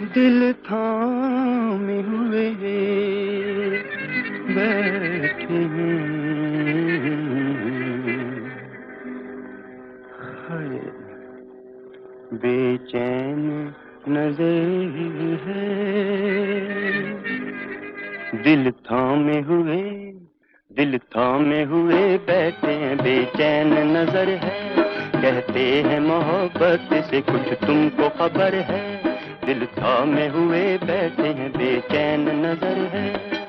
दिल थामे हुए बैठे हैं, हाय बेचैन नजर है। दिल थामे हुए बैठे हैं, बेचैन नजर है। कहते हैं मोहब्बत से कुछ तुमको खबर है। दिल थामे हुए बैठे हैं, बेचैन नजर है।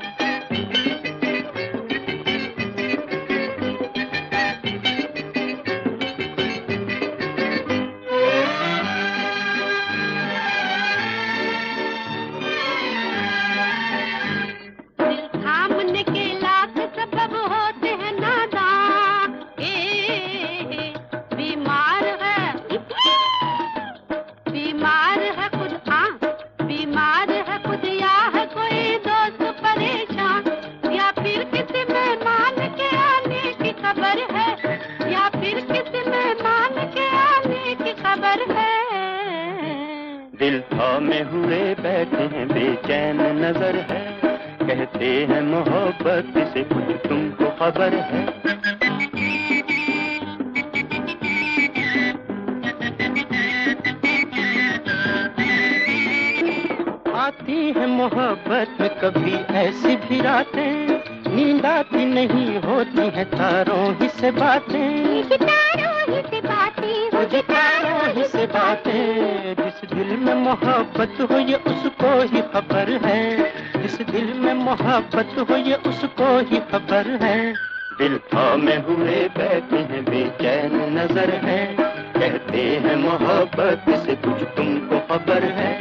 दिल थामे हुए बैठे हैं, बेचैन नजर है। कहते हैं मोहब्बत से कुछ तुमको खबर है। आती है मोहब्बत में कभी ऐसी भी रातें, नींद आती नहीं होती है तारों ही से बातें। जिस दिल में मोहब्बत हो ये उसको ही खबर है। जिस दिल में मोहब्बत हो ये उसको ही खबर है। दिल थामे हुए बैठे हैं, बेचैन नजर है। कहते हैं मोहब्बत से कुछ तुमको खबर है।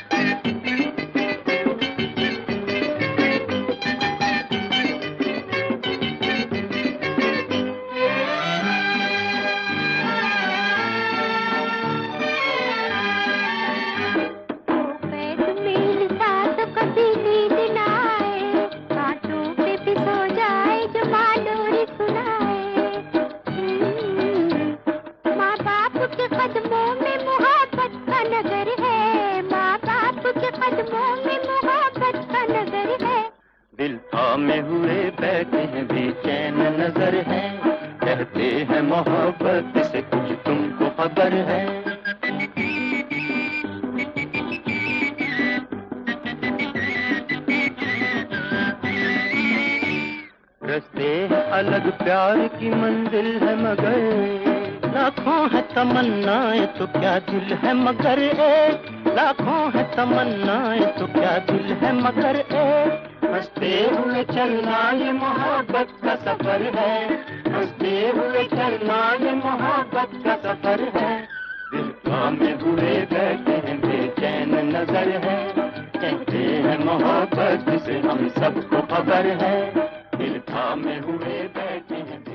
दिल थामे हुए बैठे हैं, बेचैन नजर है। कहते हैं मोहब्बत से कुछ तुमको खबर है। रास्ते हैं अलग, प्यार की मंजिल है मगर लाखों है तमन्नाएं तो क्या दिल है मगर एक। लाखों है तमन्नाएं तो क्या दिल है मगर एक। हंसते हुए चलना ये मोहब्बत का सफर है। हंसते हुए चलना ये मोहब्बत का सफर है। दिल थामे हुए बैठे हैं, बेचैन नजर है। कहते हैं मोहब्बत से हम सबको खबर है। दिल थामे हुए बैठे हैं।